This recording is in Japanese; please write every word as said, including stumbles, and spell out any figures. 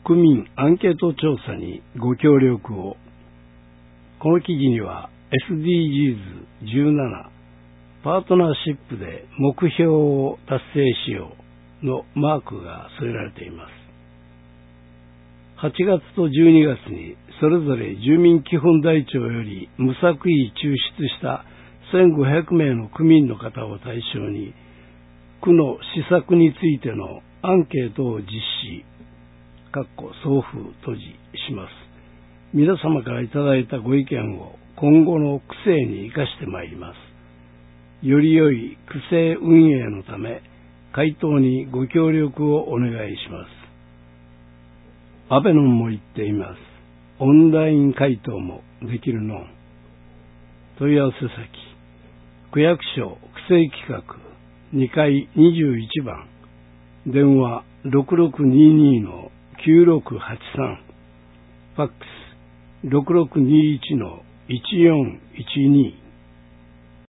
区民アンケート調査にご協力を。この記事には エスディージーズじゅうなな パートナーシップで目標を達成しようのマークが添えられています。はちがつとじゅうにがつにそれぞれ住民基本台帳より無作為抽出したせんごひゃくめいの区民の方を対象に区の施策についてのアンケートを実施、送付閉じします。皆様からいただいたご意見を今後の区政に生かしてまいります。より良い区政運営のため、回答にご協力をお願いします。アベノンも言っています。オンライン回答もできるのん。問い合わせ先、区役所区政企画にかいにじゅういちばん、電話 ろくろくにーにーのきゅうろくはちさん、ファックス ろくろくにーいちのいちよんいちに